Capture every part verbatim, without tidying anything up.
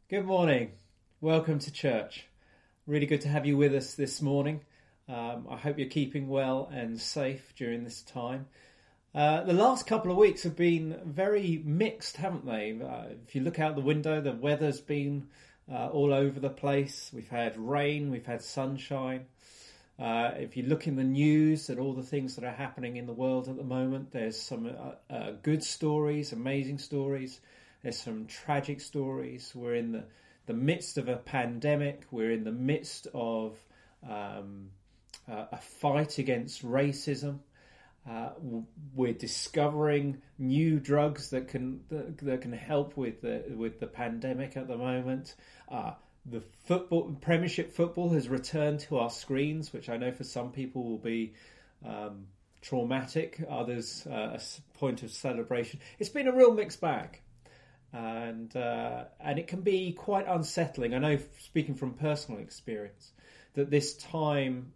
Good morning. Welcome to church. Really good to have you with us this morning. Um, I hope you're keeping well and safe during this time. Uh, the last couple of weeks have been very mixed, haven't they? Uh, if you look out the window, the weather's been uh, all over the place. We've had rain, we've had sunshine. Uh, if you look in the news at all the things that are happening in the world at the moment, there's some uh, uh, good stories, amazing stories. There's some tragic stories. We're in the, the midst of a pandemic. We're in the midst of um, uh, a fight against racism. Uh, we're discovering new drugs that can that, that can help with the with the pandemic at the moment. Uh, the football Premiership football has returned to our screens, which I know for some people will be um, traumatic. Others uh, a point of celebration. It's been a real mixed bag. And uh, and it can be quite unsettling. I know, speaking from personal experience, that this time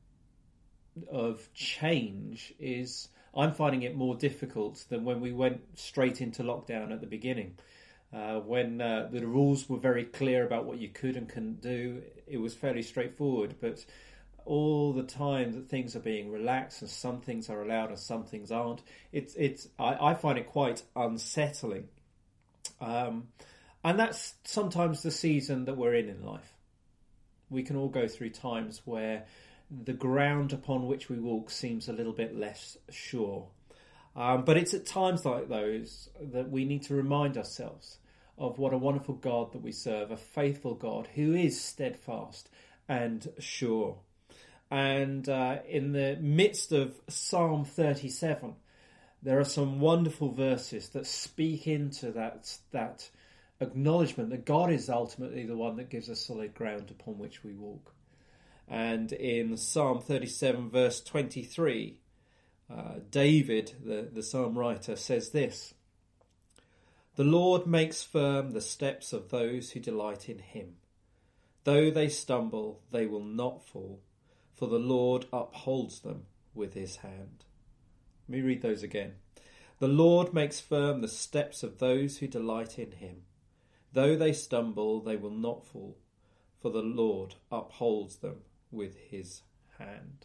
of change is, I'm finding it more difficult than when we went straight into lockdown at the beginning. Uh, when uh, the rules were very clear about what you could and couldn't do, it was fairly straightforward. But all the time that things are being relaxed and some things are allowed and some things aren't, it's it's I, I find it quite unsettling. Um, and that's sometimes the season that we're in in life. We can all go through times where the ground upon which we walk seems a little bit less sure. Um, but it's at times like those that we need to remind ourselves of what a wonderful God that we serve, a faithful God who is steadfast and sure. And uh, in the midst of Psalm thirty-seven, there are some wonderful verses that speak into that that acknowledgement that God is ultimately the one that gives us solid ground upon which we walk. And in Psalm thirty-seven, verse twenty-three, uh, David, the, the psalm writer, says this: "The Lord makes firm the steps of those who delight in him. Though they stumble, they will not fall, for the Lord upholds them with his hand." Let me read those again. "The Lord makes firm the steps of those who delight in him. Though they stumble, they will not fall, for the Lord upholds them with his hand."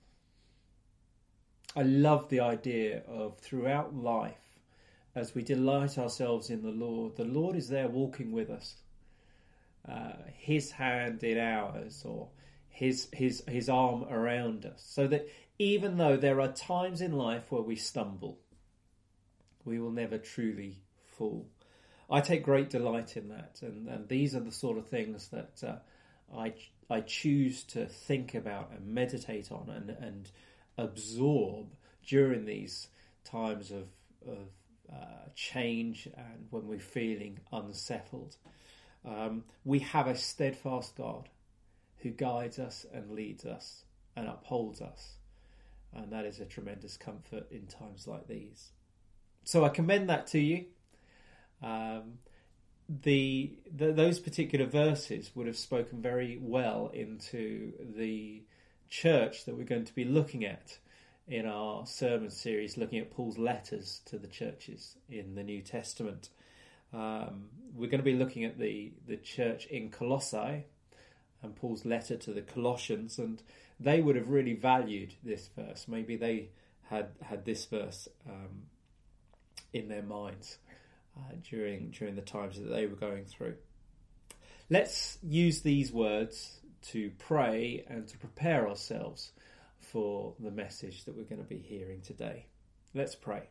I love the idea of throughout life, as we delight ourselves in the Lord, the Lord is there walking with us. Uh, his hand in ours, or his his his arm around us, so that even though there are times in life where we stumble, we will never truly fall. I take great delight in that, and, and these are the sort of things that uh, I I choose to think about and meditate on and, and absorb during these times of, of uh, change and when we're feeling unsettled. Um, we have a steadfast God who guides us and leads us and upholds us. And that is a tremendous comfort in times like these. So I commend that to you. Um, the, the those particular verses would have spoken very well into the church that we're going to be looking at in our sermon series, looking at Paul's letters to the churches in the New Testament. Um, we're going to be looking at the, the church in Colossae and Paul's letter to the Colossians, and they would have really valued this verse. Maybe they had had this verse um, in their minds uh, during during the times that they were going through. Let's use these words to pray and to prepare ourselves for the message that we're going to be hearing today. Let's pray.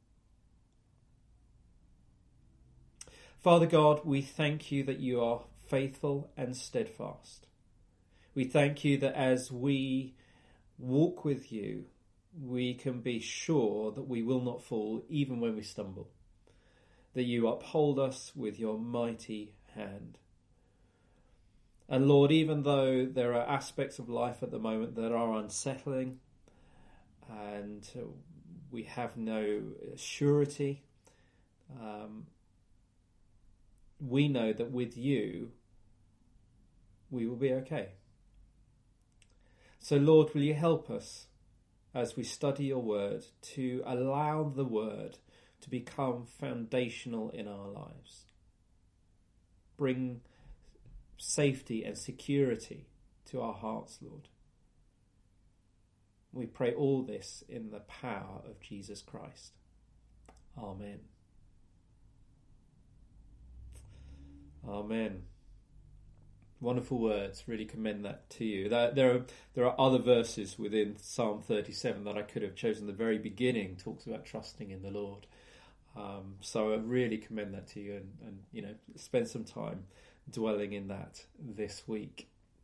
Father God, we thank you that you are faithful and steadfast. We thank you that as we walk with you, we can be sure that we will not fall even when we stumble, that you uphold us with your mighty hand. And Lord, even though there are aspects of life at the moment that are unsettling and we have no surety, um, we know that with you, we will be okay. So Lord, will you help us as we study your word to allow the word to become foundational in our lives. Bring safety and security to our hearts, Lord. We pray all this in the power of Jesus Christ. Amen. Amen. Wonderful words. Really commend that to you. There are there are other verses within Psalm thirty-seven that I could have chosen. The very beginning talks about trusting in the Lord. Um, so I really commend that to you, and, and you know, spend some time dwelling in that this week.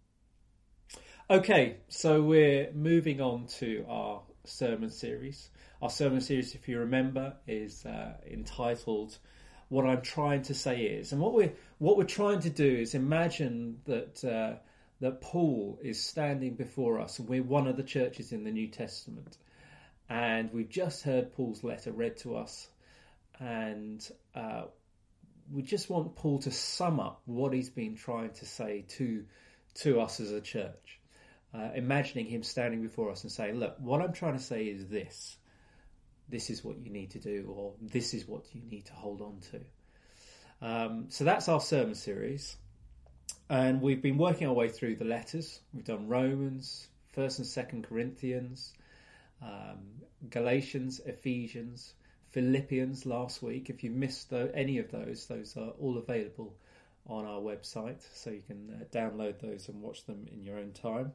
Okay, so we're moving on to our sermon series. Our sermon series, if you remember, is uh, entitled "What I'm Trying to Say Is," and what we're what we're trying to do is imagine that uh, that Paul is standing before us, and we're one of the churches in the New Testament, and we've just heard Paul's letter read to us, and uh, we just want Paul to sum up what he's been trying to say to to us as a church. Uh, imagining him standing before us and saying, look, what I'm trying to say is this. This is what you need to do, or this is what you need to hold on to. Um, so that's our sermon series. And we've been working our way through the letters. We've done Romans, First and Second Corinthians, um, Galatians, Ephesians, Philippians last week. If you missed the, any of those, those are all available on our website. So you can uh, download those and watch them in your own time.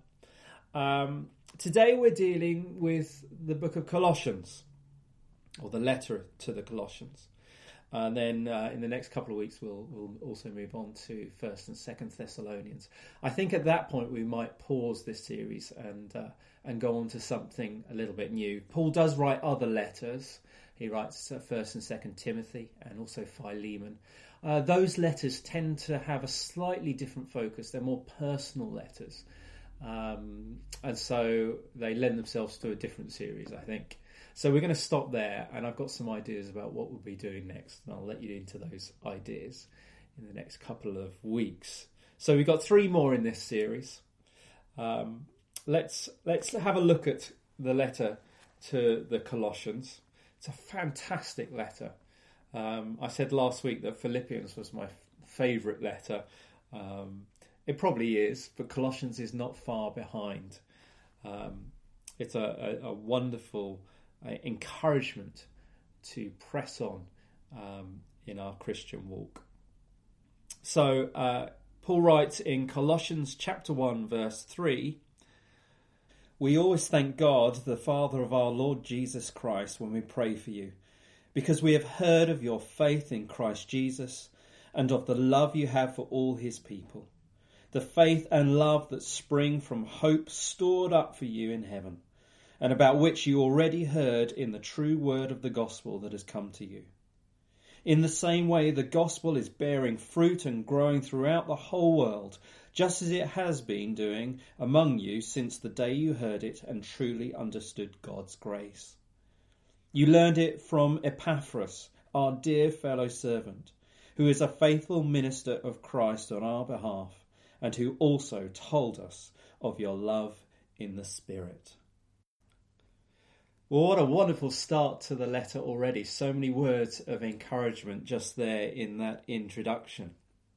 Um, today we're dealing with the book of Colossians, or the letter to the Colossians, and then uh, in the next couple of weeks we'll, we'll also move on to First and Second Thessalonians. I think at that point we might pause this series and uh, and go on to something a little bit new. Paul does write other letters. He writes uh, First and Second Timothy and also Philemon. Uh, those letters tend to have a slightly different focus. They're more personal letters. Um, and so they lend themselves to a different series, I think. So we're going to stop there, and I've got some ideas about what we'll be doing next, and I'll let you into those ideas in the next couple of weeks. So we've got three more in this series. Um, let's let's have a look at the letter to the Colossians. It's a fantastic letter. Um, I said last week that Philippians was my f- favourite letter. Um, It probably is, but Colossians is not far behind. Um, it's a, a, a wonderful uh, encouragement to press on um, in our Christian walk. So uh, Paul writes in Colossians chapter one, verse three, "We always thank God, the Father of our Lord Jesus Christ, when we pray for you, because we have heard of your faith in Christ Jesus and of the love you have for all his people. The faith and love that spring from hope stored up for you in heaven, and about which you already heard in the true word of the gospel that has come to you. In the same way, the gospel is bearing fruit and growing throughout the whole world, just as it has been doing among you since the day you heard it and truly understood God's grace. You learned it from Epaphras, our dear fellow servant, who is a faithful minister of Christ on our behalf, and who also told us of your love in the Spirit." Well, what a wonderful start to the letter already. So many words of encouragement just there in that introduction.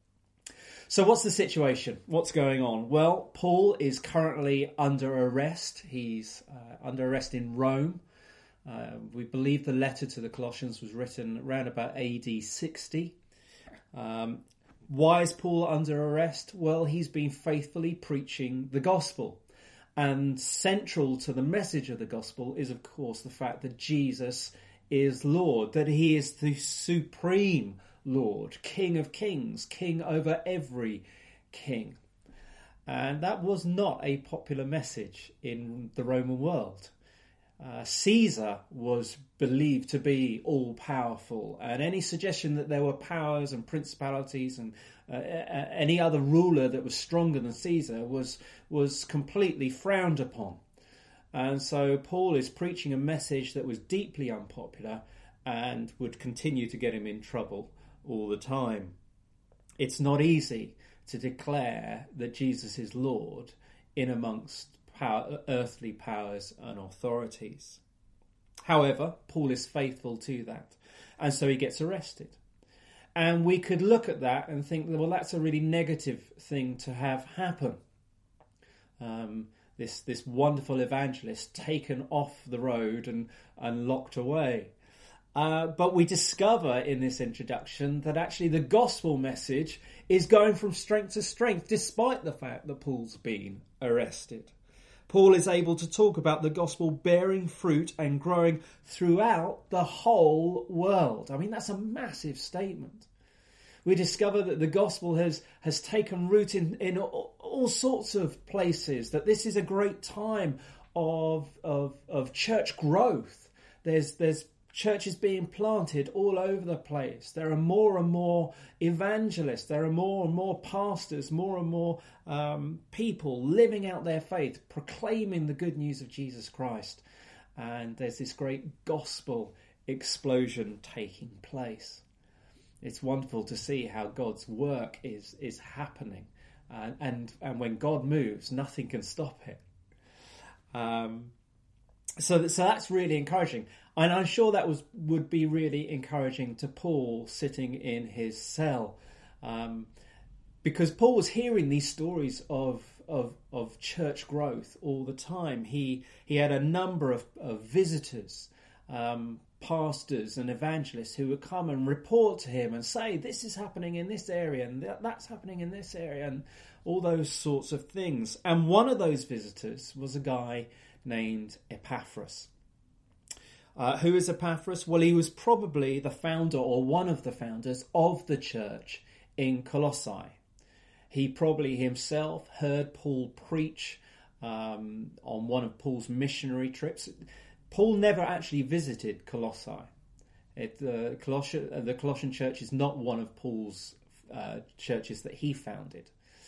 So what's the situation? What's going on? Well, Paul is currently under arrest. He's uh, under arrest in Rome. Uh, we believe the letter to the Colossians was written around about A D sixty. Um, Why is Paul under arrest? Well, he's been faithfully preaching the gospel. And central to the message of the gospel is, of course, the fact that Jesus is Lord, that he is the supreme Lord, King of kings, king over every king. And that was not a popular message in the Roman world. Uh, Caesar was believed to be all-powerful, and any suggestion that there were powers and principalities and uh, any other ruler that was stronger than Caesar was was completely frowned upon. And so Paul is preaching a message that was deeply unpopular and would continue to get him in trouble all the time. It's not easy to declare that Jesus is Lord in amongst Power, earthly powers and authorities. However, Paul is faithful to that, and so he gets arrested. And we could look at that and think, well, that's a really negative thing to have happen. Um, this this wonderful evangelist taken off the road and, and locked away. Uh, but we discover in this introduction that actually the gospel message is going from strength to strength, despite the fact that Paul's been arrested. Paul is able to talk about the gospel bearing fruit and growing throughout the whole world. I mean, that's a massive statement. We discover that the gospel has, has taken root in, in all, all sorts of places, that this is a great time of, of, of church growth. There's, there's churches being planted all over the place. There are more and more evangelists. There are more and more pastors, more and more um, people living out their faith, proclaiming the good news of Jesus Christ. And there's this great gospel explosion taking place. It's wonderful to see how God's work is is happening. Uh, and, and when God moves, nothing can stop it. Um, so, that, so that's really encouraging. And I'm sure that was would be really encouraging to Paul sitting in his cell. Um, because Paul was hearing these stories of, of of church growth all the time. He he had a number of, of visitors, um, pastors and evangelists who would come and report to him and say, this is happening in this area and that's happening in this area and all those sorts of things. And one of those visitors was a guy named Epaphras. Uh, who is Epaphras? Well, he was probably the founder or one of the founders of the church in Colossae. He probably himself heard Paul preach um, on one of Paul's missionary trips. Paul never actually visited Colossae. It, uh, Colossian, uh, the Colossian church is not one of Paul's uh, churches that he founded.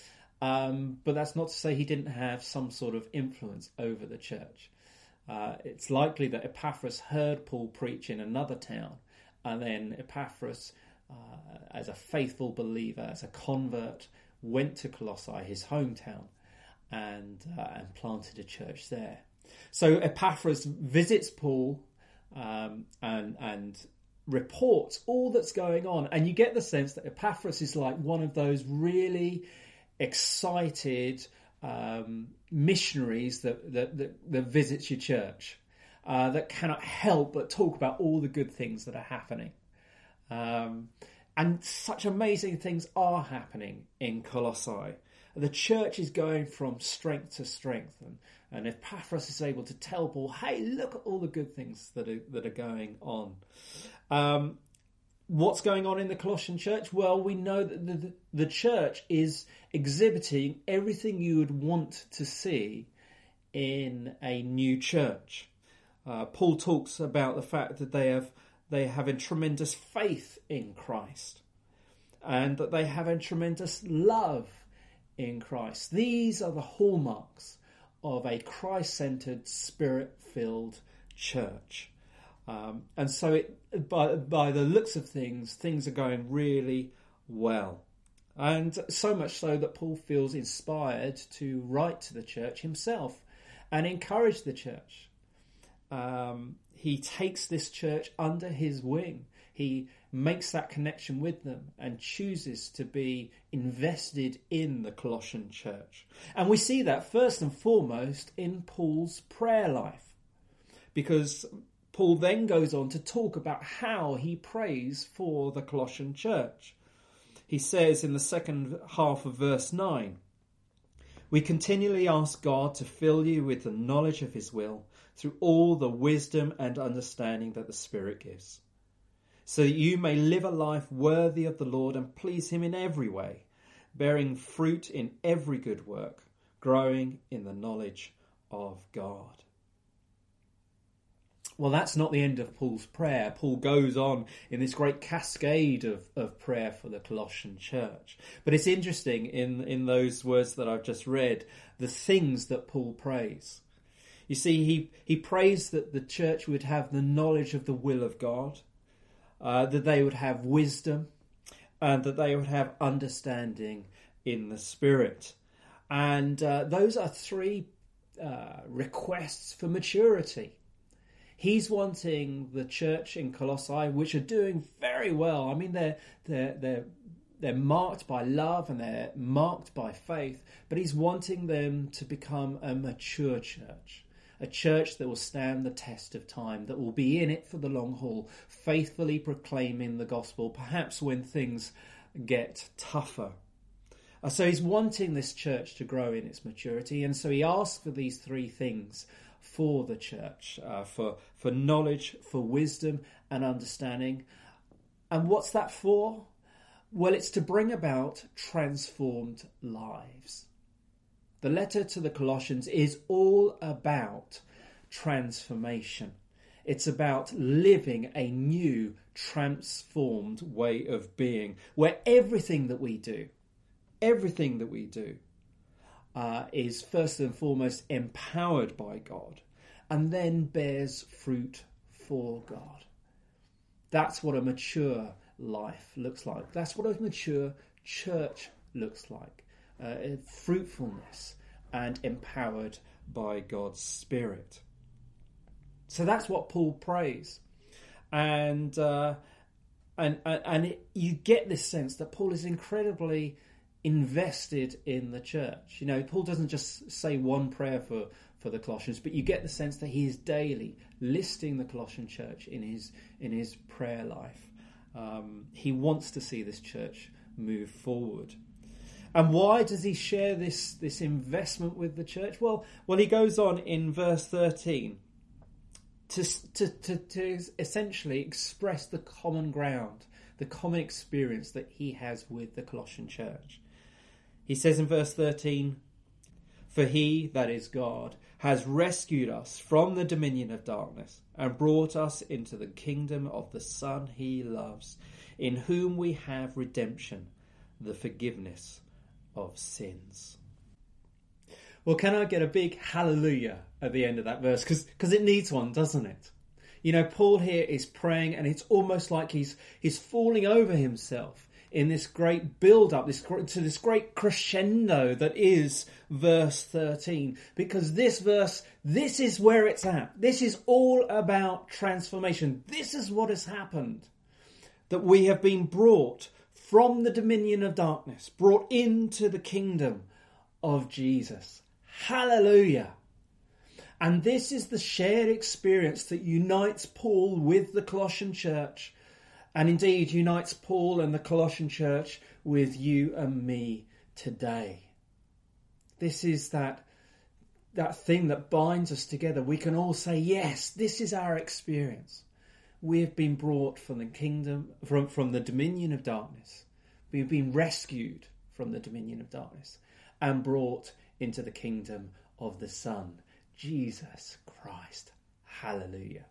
Um, but that's not to say he didn't have some sort of influence over the church. Uh, it's likely that Epaphras heard Paul preach in another town, and then Epaphras, uh, as a faithful believer, as a convert, went to Colossae, his hometown, and uh, and planted a church there. So Epaphras visits Paul um, and and reports all that's going on, and you get the sense that Epaphras is like one of those really excited Um, missionaries that, that, that, that visits your church, uh, that cannot help but talk about all the good things that are happening. Um, and such amazing things are happening in Colossae. The church is going from strength to strength. And, and Epaphras is able to tell Paul, hey, look at all the good things that are, that are going on. Um, What's going on in the Colossian church? Well, we know that the, the church is exhibiting everything you would want to see in a new church. Uh, Paul talks about the fact that they have they have a tremendous faith in Christ, and that they have a tremendous love in Christ. These are the hallmarks of a Christ-centered, Spirit-filled church. Um, and so it, by, by the looks of things, things are going really well. And so much so that Paul feels inspired to write to the church himself and encourage the church. Um, he takes this church under his wing. He makes that connection with them and chooses to be invested in the Colossian church. And we see that first and foremost in Paul's prayer life, because Paul then goes on to talk about how he prays for the Colossian church. He says in the second half of verse nine, "We continually ask God to fill you with the knowledge of his will through all the wisdom and understanding that the Spirit gives, so that you may live a life worthy of the Lord and please him in every way, bearing fruit in every good work, growing in the knowledge of God." Well, that's not the end of Paul's prayer. Paul goes on in this great cascade of, of prayer for the Colossian church. But it's interesting in, in those words that I've just read, the things that Paul prays. You see, he, he prays that the church would have the knowledge of the will of God, uh, that they would have wisdom, and that they would have understanding in the Spirit. And uh, those are three uh, requests for maturity. He's wanting the church in Colossae, which are doing very well. I mean, they're they're they're they're marked by love and they're marked by faith, but he's wanting them to become a mature church, a church that will stand the test of time, that will be in it for the long haul, faithfully proclaiming the gospel, perhaps when things get tougher. Uh, so he's wanting this church to grow in its maturity, and so he asks for these three things for the church, uh, for, for knowledge, for wisdom and understanding. And what's that for? Well, it's to bring about transformed lives. The letter to the Colossians is all about transformation. It's about living a new, transformed way of being, where everything that we do, everything that we do uh, is first and foremost empowered by God and then bears fruit for God. That's what a mature life looks like. That's what a mature church looks like. Uh, fruitfulness and empowered by God's Spirit. So that's what Paul prays. And uh, and and it, you get this sense that Paul is incredibly invested in the church. You know, Paul doesn't just say one prayer for, for the Colossians, but you get the sense that he is daily listing the Colossian church in his in his prayer life. Um, he wants to see this church move forward. And why does he share this, this investment with the church? Well, well, he goes on in verse thirteen to, to, to, to essentially express the common ground, the common experience that he has with the Colossian church. He says in verse thirteen, "For he, that is God, has rescued us from the dominion of darkness and brought us into the kingdom of the Son he loves, in whom we have redemption, the forgiveness of sins." Well, can I get a big hallelujah at the end of that verse? Because because it needs one, doesn't it? You know, Paul here is praying, and it's almost like he's he's falling over himself in this great build-up, this to this great crescendo that is verse thirteen. Because this verse, this is where it's at. This is all about transformation. This is what has happened. That we have been brought from the dominion of darkness, brought into the kingdom of Jesus. Hallelujah. And this is the shared experience that unites Paul with the Colossian church, and indeed unites Paul and the Colossian church with you and me today. This is that, that thing that binds us together. We can all say, yes, this is our experience. We have been brought from the kingdom, from, from the dominion of darkness. We've been rescued from the dominion of darkness and brought into the kingdom of the Son, Jesus Christ. Hallelujah.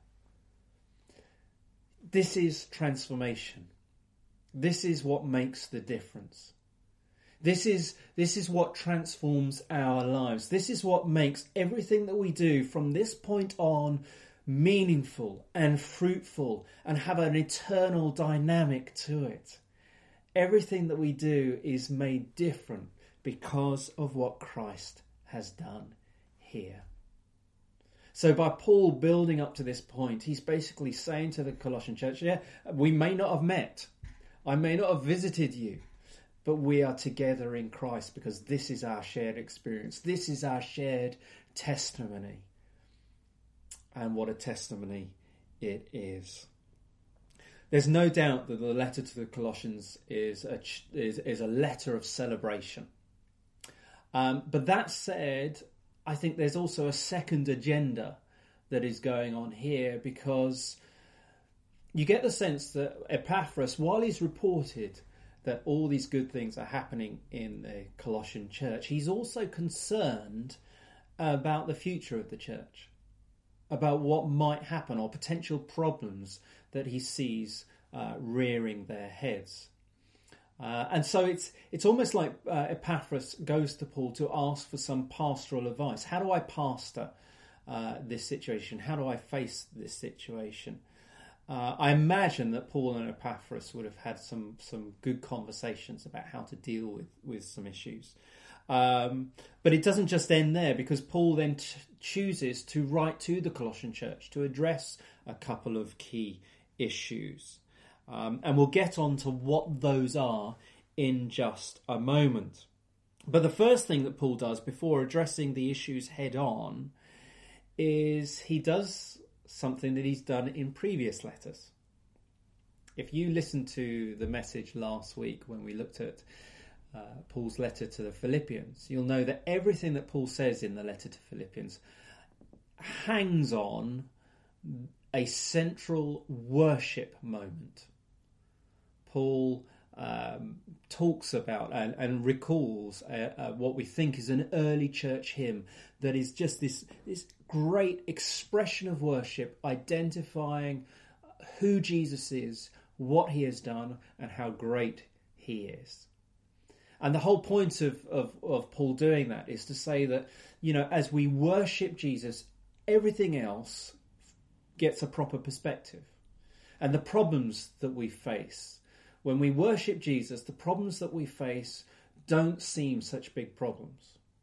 This is transformation. This is what makes the difference. This is, this is what transforms our lives. This is what makes everything that we do from this point on meaningful and fruitful and have an eternal dynamic to it. Everything that we do is made different because of what Christ has done here. So by Paul building up to this point, he's basically saying to the Colossian church, yeah, we may not have met. I may not have visited you, but we are together in Christ because this is our shared experience. This is our shared testimony. And what a testimony it is. There's no doubt that the letter to the Colossians is a, is, is a letter of celebration. Um, but that said, I think there's also a second agenda that is going on here, because you get the sense that Epaphras, while he's reported that all these good things are happening in the Colossian church, he's also concerned about the future of the church, about what might happen or potential problems that he sees uh, rearing their heads. Uh, and so it's it's almost like uh, Epaphras goes to Paul to ask for some pastoral advice. How do I pastor uh, this situation? How do I face this situation? Uh, I imagine that Paul and Epaphras would have had some some good conversations about how to deal with, with some issues. Um, but it doesn't just end there, because Paul then t- chooses to write to the Colossian church to address a couple of key issues. Um, and we'll get on to what those are in just a moment. But the first thing that Paul does before addressing the issues head on is he does something that he's done in previous letters. If you listened to the message last week when we looked at uh, Paul's letter to the Philippians, you'll know that everything that Paul says in the letter to Philippians hangs on a central worship moment. Paul um, talks about and, and recalls uh, uh, what we think is an early church hymn that is just this, this great expression of worship, identifying who Jesus is, what he has done, and how great he is. And the whole point of, of, of Paul doing that is to say that, you know, as we worship Jesus, everything else gets a proper perspective. And the problems that we face, when we worship Jesus, the problems that we face don't seem such big problems.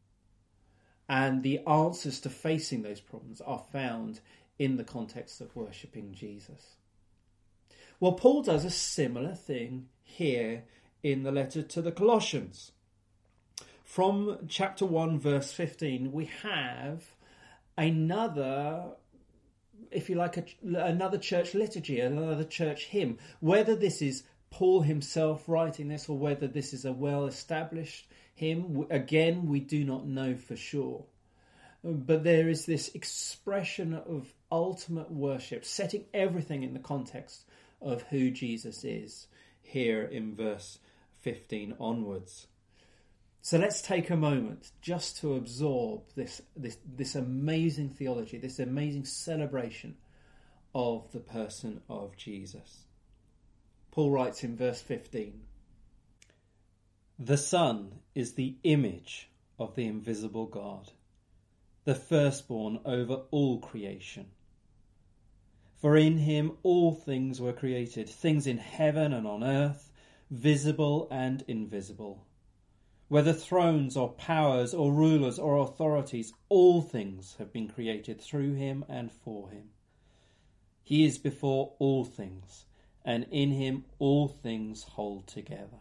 And the answers to facing those problems are found in the context of worshipping Jesus. Well, Paul does a similar thing here in the letter to the Colossians. From chapter one, verse fifteen, we have another, if you like, a, another church liturgy, another church hymn. Whether this is Paul himself writing this or whether this is a well-established hymn, again, we do not know for sure. But there is this expression of ultimate worship, setting everything in the context of who Jesus is here in verse fifteen onwards. So let's take a moment just to absorb this, this, this amazing theology, this amazing celebration of the person of Jesus. Paul writes in verse fifteen, "The Son is the image of the invisible God, the firstborn over all creation. For in him all things were created, things in heaven and on earth, visible and invisible. Whether thrones or powers or rulers or authorities, all things have been created through him and for him. He is before all things, and in him all things hold together.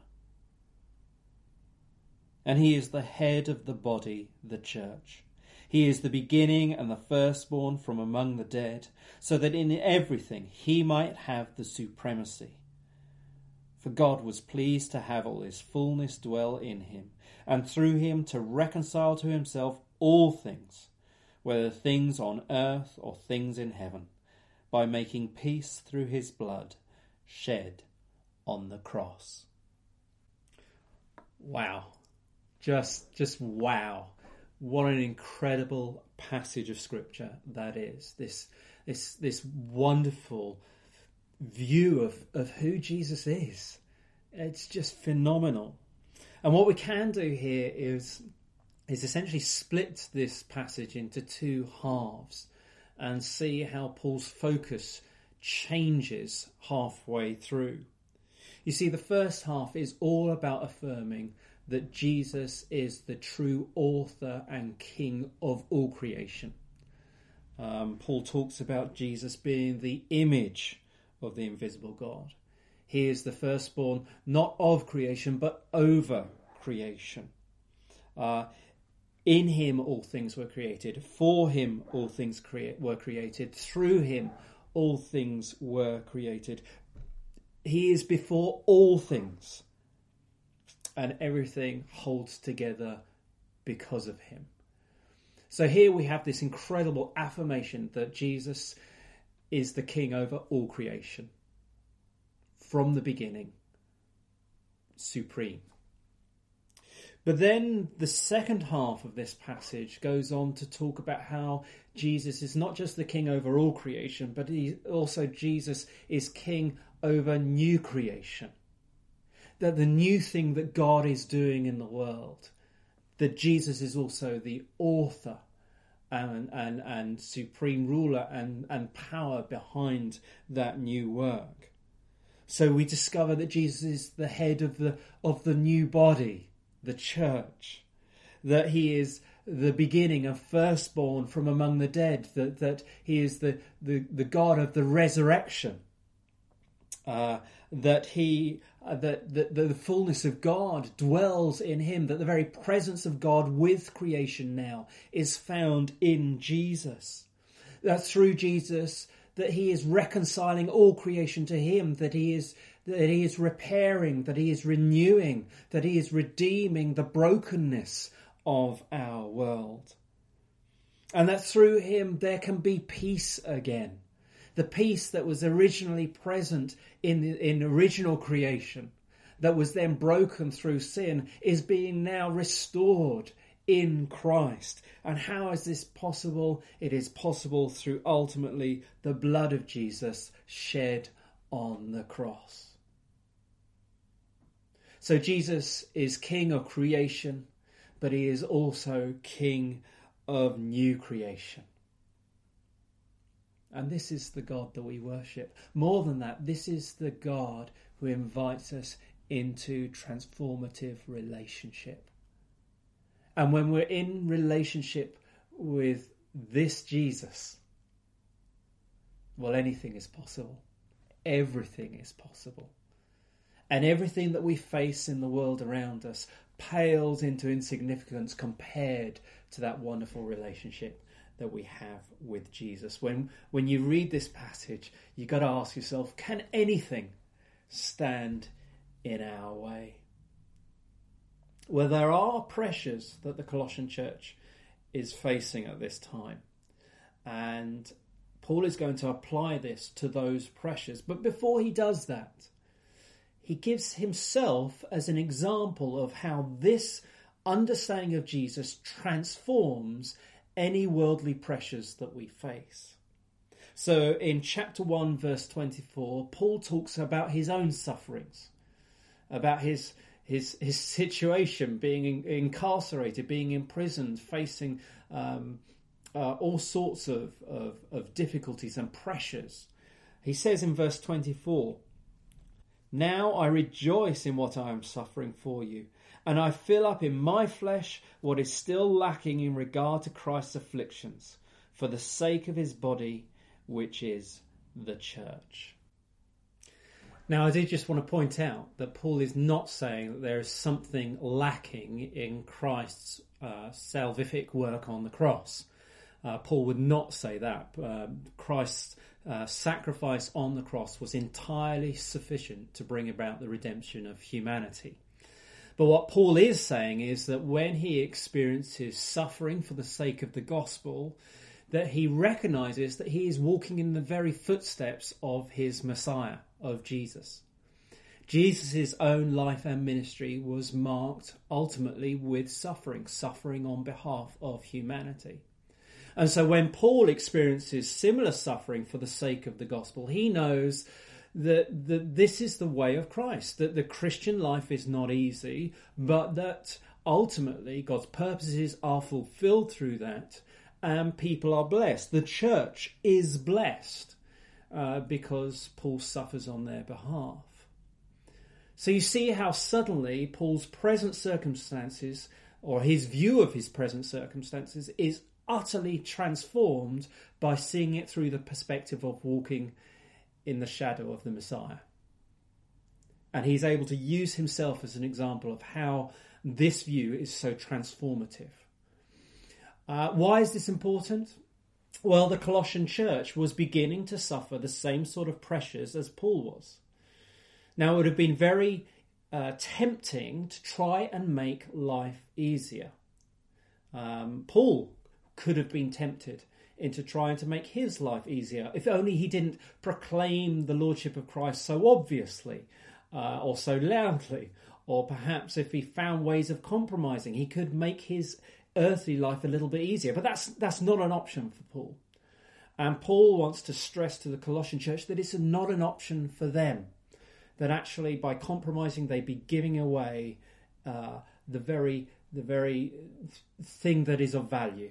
And he is the head of the body, the church. He is the beginning and the firstborn from among the dead, so that in everything he might have the supremacy. For God was pleased to have all his fullness dwell in him, and through him to reconcile to himself all things, whether things on earth or things in heaven, by making peace through his blood shed on the cross." Wow. Just, just wow. What an incredible passage of scripture that is. This, this, this wonderful view of, of who Jesus is. It's just phenomenal. And what we can do here is, is essentially split this passage into two halves and see how Paul's focus changes halfway through. You see, the first half is all about affirming that Jesus is the true author and king of all creation. Um, Paul talks about Jesus being the image of the invisible God. He is the firstborn, not of creation, but over creation. Uh, in him all things were created. For him all things crea- were created. Through him all things were created. He is before all things, and everything holds together because of him. So here we have this incredible affirmation that Jesus is the king over all creation. From the beginning, supreme. But then the second half of this passage goes on to talk about how Jesus is not just the king over all creation, but he also Jesus is king over new creation. That the new thing that God is doing in the world, that Jesus is also the author and and, and supreme ruler and, and power behind that new work. So we discover that Jesus is the head of the of the new body, the church, that he is the beginning of firstborn from among the dead, that, that he is the, the, the God of the resurrection, uh, that he uh, that, that the fullness of God dwells in him, that the very presence of God with creation now is found in Jesus. That through Jesus, that he is reconciling all creation to him, that he is that he is repairing, that he is renewing, that he is redeeming the brokenness of our world. And that through him there can be peace again. The peace that was originally present in the, in original creation, that was then broken through sin, is being now restored in Christ. And how is this possible? It is possible through ultimately the blood of Jesus shed on the cross. So Jesus is King of creation, but he is also King of new creation. And this is the God that we worship. More than that, this is the God who invites us into transformative relationship. And when we're in relationship with this Jesus, well, anything is possible. Everything is possible. And everything that we face in the world around us pales into insignificance compared to that wonderful relationship that we have with Jesus. When when you read this passage, you've got to ask yourself, can anything stand in our way? Well, there are pressures that the Colossian church is facing at this time. And Paul is going to apply this to those pressures. But before he does that, he gives himself as an example of how this understanding of Jesus transforms any worldly pressures that we face. So in chapter one, verse twenty-four, Paul talks about his own sufferings, about his his his situation, being in, incarcerated, being imprisoned, facing um, uh, all sorts of, of, of difficulties and pressures. He says in verse twenty-four, "Now I rejoice in what I am suffering for you, and I fill up in my flesh what is still lacking in regard to Christ's afflictions, for the sake of his body, which is the church." Now, I did just want to point out that Paul is not saying that there is something lacking in Christ's uh, salvific work on the cross. Uh, Paul would not say that. Uh, Christ's uh, sacrifice on the cross was entirely sufficient to bring about the redemption of humanity. But what Paul is saying is that when he experiences suffering for the sake of the gospel, that he recognises that he is walking in the very footsteps of his Messiah, of Jesus. Jesus' own life and ministry was marked ultimately with suffering, suffering on behalf of humanity. And so when Paul experiences similar suffering for the sake of the gospel, he knows that, that this is the way of Christ, that the Christian life is not easy, but that ultimately God's purposes are fulfilled through that, and people are blessed. The church is blessed uh, because Paul suffers on their behalf. So you see how suddenly Paul's present circumstances, or his view of his present circumstances, is utterly transformed by seeing it through the perspective of walking in the shadow of the Messiah. And he's able to use himself as an example of how this view is so transformative. Uh, why is this important? Well, the Colossian church was beginning to suffer the same sort of pressures as Paul was. Now, it would have been very uh, tempting to try and make life easier. Um, Paul could have been tempted into trying to make his life easier, if only he didn't proclaim the lordship of Christ so obviously uh, or so loudly, or perhaps if he found ways of compromising, he could make his earthly life a little bit easier. But that's that's not an option for Paul. And Paul wants to stress to the Colossian church that it's not an option for them, that actually by compromising they'd be giving away uh, the very the very thing that is of value,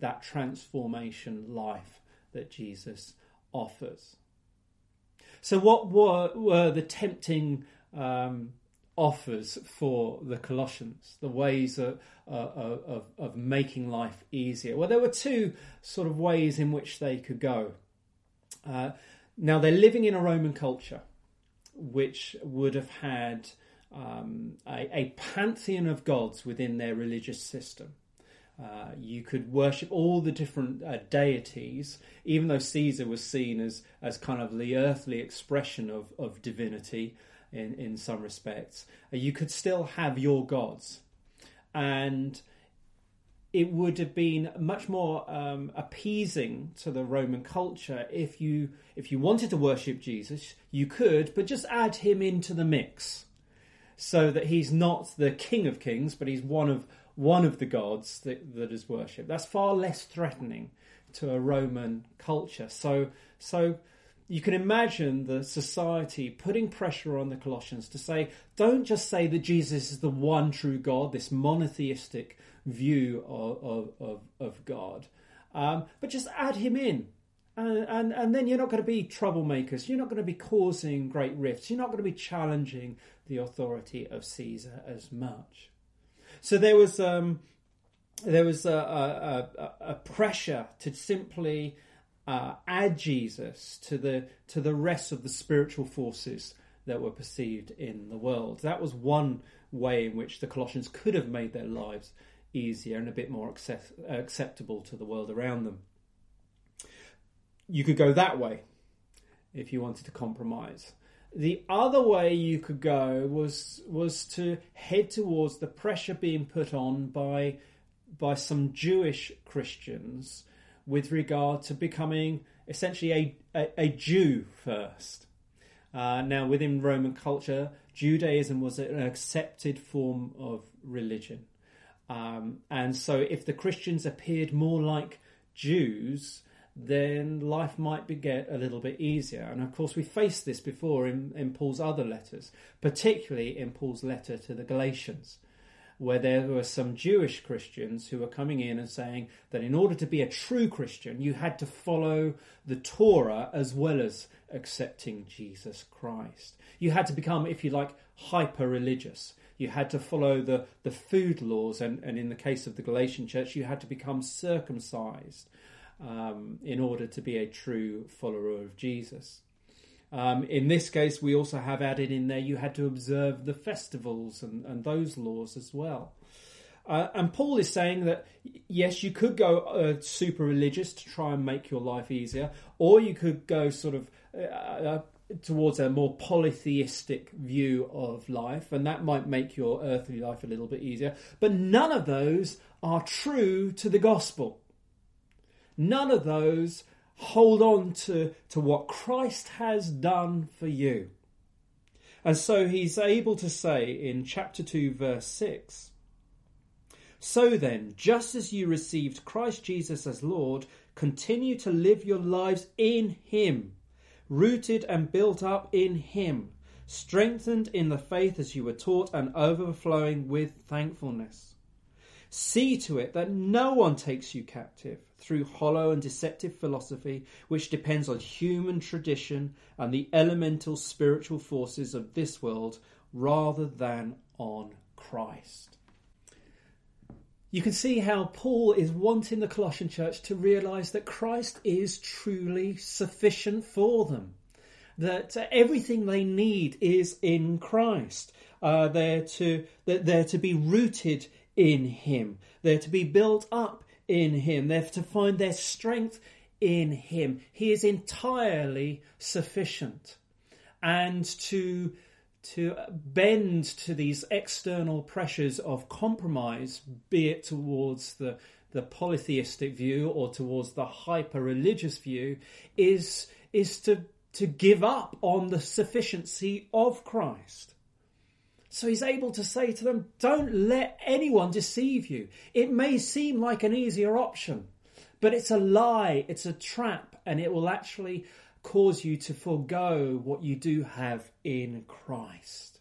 that transformation life that Jesus offers. So what were, were the tempting um, offers for the Colossians, the ways of, uh, of, of making life easier? Well, there were two sort of ways in which they could go. Uh, now, they're living in a Roman culture which would have had um, a, a pantheon of gods within their religious system. Uh, you could worship all the different uh, deities, even though Caesar was seen as, as kind of the earthly expression of, of divinity in, in some respects. Uh, you could still have your gods. And it would have been much more um, appeasing to the Roman culture if you if you wanted to worship Jesus, you could, but just add him into the mix, so that he's not the King of Kings, but he's one of one of the gods that, that is worshipped. That's far less threatening to a Roman culture. So, so you can imagine the society putting pressure on the Colossians to say, don't just say that Jesus is the one true God, this monotheistic view of, of, of, of God, um, but just add him in. And, and, and then you're not going to be troublemakers. You're not going to be causing great rifts. You're not going to be challenging the authority of Caesar as much. So there was um, there was a, a, a, a pressure to simply uh, add Jesus to the to the rest of the spiritual forces that were perceived in the world. That was one way in which the Colossians could have made their lives easier and a bit more accept, acceptable to the world around them. You could go that way if you wanted to compromise. The other way you could go was was to head towards the pressure being put on by by some Jewish Christians with regard to becoming essentially a, a, a Jew first. Uh, now, within Roman culture, Judaism was an accepted form of religion. Um, and so if the Christians appeared more like Jews, then life might be get a little bit easier. And of course, we faced this before in, in Paul's other letters, particularly in Paul's letter to the Galatians, where there were some Jewish Christians who were coming in and saying that in order to be a true Christian, you had to follow the Torah as well as accepting Jesus Christ. You had to become, if you like, hyper-religious. You had to follow the, the food laws, and, and in the case of the Galatian church, you had to become circumcised Um, in order to be a true follower of Jesus. Um, in this case, we also have added in there you had to observe the festivals and, and those laws as well. Uh, and Paul is saying that, yes, you could go uh, super religious to try and make your life easier, or you could go sort of uh, uh, towards a more polytheistic view of life, and that might make your earthly life a little bit easier. But none of those are true to the gospel. None of those hold on to, to what Christ has done for you. And so he's able to say in chapter two, verse six, "So then, just as you received Christ Jesus as Lord, continue to live your lives in him, rooted and built up in him, strengthened in the faith as you were taught, and overflowing with thankfulness. See to it that no one takes you captive through hollow and deceptive philosophy, which depends on human tradition and the elemental spiritual forces of this world, rather than on Christ." You can see how Paul is wanting the Colossian church to realise that Christ is truly sufficient for them. That everything they need is in Christ. Uh, they're to that they're to be rooted in him. They're to be built up in him. They're to find their strength in him. He is entirely sufficient. And to to bend to these external pressures of compromise, be it towards the, the polytheistic view or towards the hyper-religious view, is, is to, to give up on the sufficiency of Christ. So he's able to say to them, don't let anyone deceive you. It may seem like an easier option, but it's a lie, it's a trap, and it will actually cause you to forego what you do have in Christ.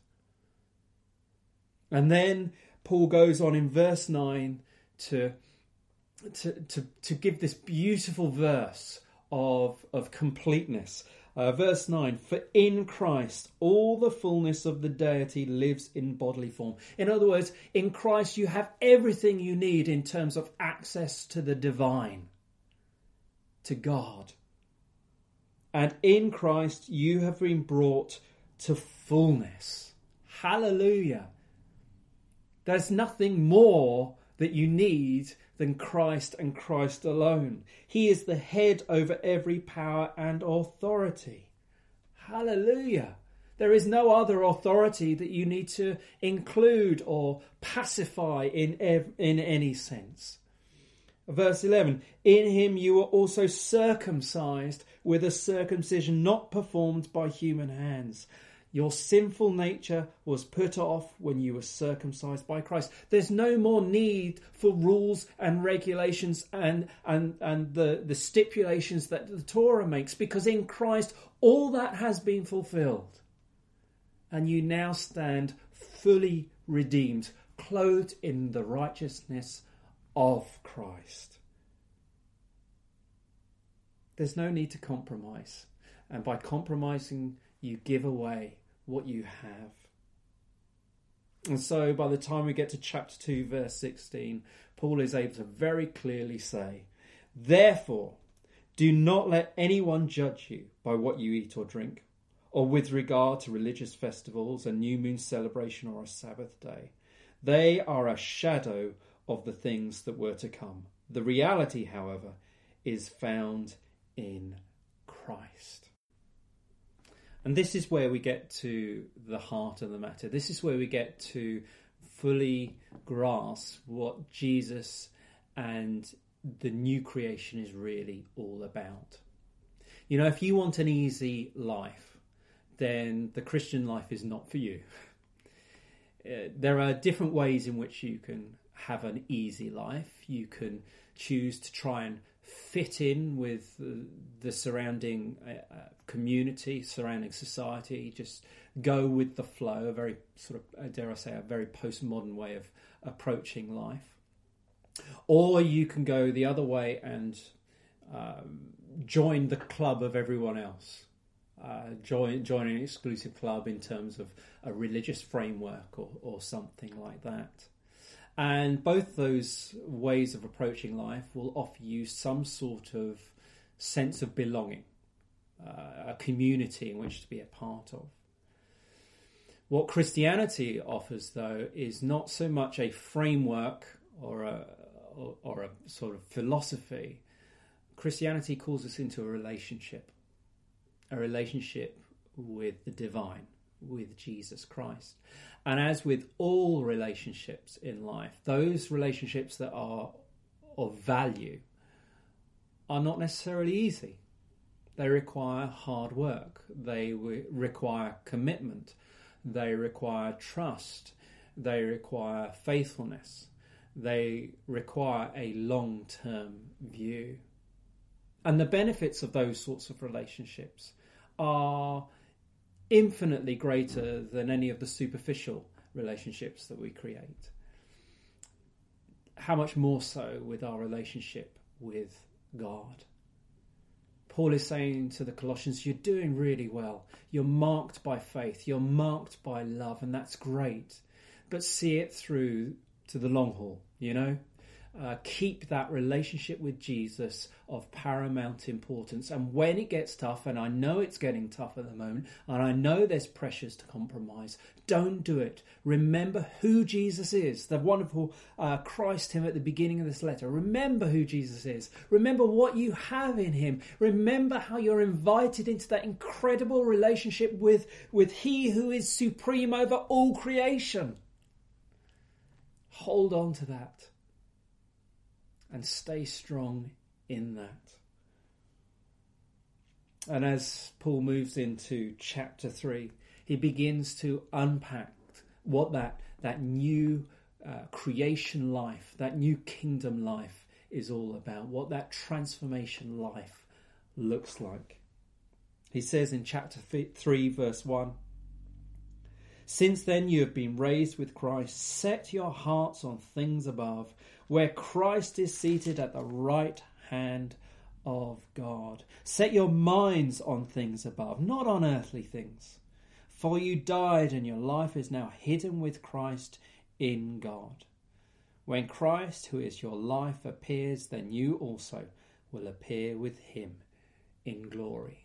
And then Paul goes on in verse nine to, to, to, to give this beautiful verse of, of completeness. Uh, verse nine, for in Christ all the fullness of the deity lives in bodily form. In other words, in Christ you have everything you need in terms of access to the divine, to God. And in Christ you have been brought to fullness. Hallelujah. There's nothing more that you need than Christ and Christ alone. He is the head over every power and authority. Hallelujah. There is no other authority that you need to include or pacify in, ev- in any sense. Verse eleven, in him you were also circumcised with a circumcision not performed by human hands. Your sinful nature was put off when you were circumcised by Christ. There's no more need for rules and regulations and, and, and the, the stipulations that the Torah makes, because in Christ all that has been fulfilled. And you now stand fully redeemed, clothed in the righteousness of Christ. There's no need to compromise. And by compromising, you give away what you have. And so by the time we get to chapter two, verse sixteen, Paul is able to very clearly say, therefore, do not let anyone judge you by what you eat or drink, or with regard to religious festivals, a new moon celebration, or a Sabbath day. They are a shadow of the things that were to come. The reality, however, is found in Christ. And this is where we get to the heart of the matter. This is where we get to fully grasp what Jesus and the new creation is really all about. You know, if you want an easy life, then the Christian life is not for you. Uh, there are different ways in which you can have an easy life. You can choose to try and fit in with the, the surrounding uh, community, surrounding society, just go with the flow, a very sort of, uh, dare I say, a very postmodern way of approaching life. Or you can go the other way and um, join the club of everyone else. Uh, join, join an exclusive club in terms of a religious framework or, or something like that. And both those ways of approaching life will offer you some sort of sense of belonging, uh, a community in which to be a part of. What Christianity offers, though, is not so much a framework or a, or, or a sort of philosophy. Christianity calls us into a relationship, a relationship with the divine, with Jesus Christ. And as with all relationships in life, those relationships that are of value are not necessarily easy. They require hard work. They re- require commitment. They require trust. They require faithfulness. They require a long-term view. And the benefits of those sorts of relationships are infinitely greater than any of the superficial relationships that we create. How much more so with our relationship with God? Paul is saying to the Colossians, you're doing really well. You're marked by faith. You're marked by love, and that's great. But see it through to the long haul, you know? Uh, keep that relationship with Jesus of paramount importance. And when it gets tough, and I know it's getting tough at the moment, and I know there's pressures to compromise, don't do it. Remember who Jesus is, the wonderful uh, Christ hymn at the beginning of this letter. Remember who Jesus is. Remember what you have in him. Remember how you're invited into that incredible relationship with, with he who is supreme over all creation. Hold on to that. And stay strong in that. And as Paul moves into chapter three, he begins to unpack what that, that new uh, creation life, that new kingdom life is all about, what that transformation life looks like. He says in chapter three, verse one, Since then you have been raised with Christ. Set your hearts on things above, where Christ is seated at the right hand of God. Set your minds on things above, not on earthly things. For you died, and your life is now hidden with Christ in God. When Christ, who is your life, appears, then you also will appear with him in glory.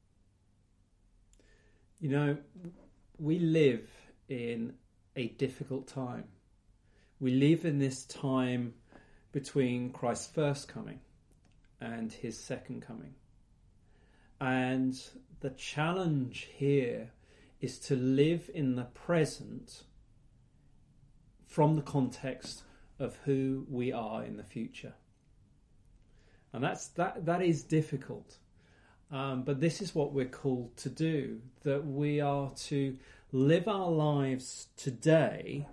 You know, we live in a difficult time. We live in this time between Christ's first coming and his second coming. And the challenge here is to live in the present from the context of who we are in the future. And that's that that is difficult. Um, but this is what we're called to do, that we are to live our lives today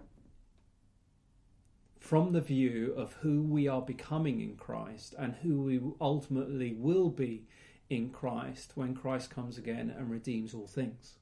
from the view of who we are becoming in Christ and who we ultimately will be in Christ when Christ comes again and redeems all things.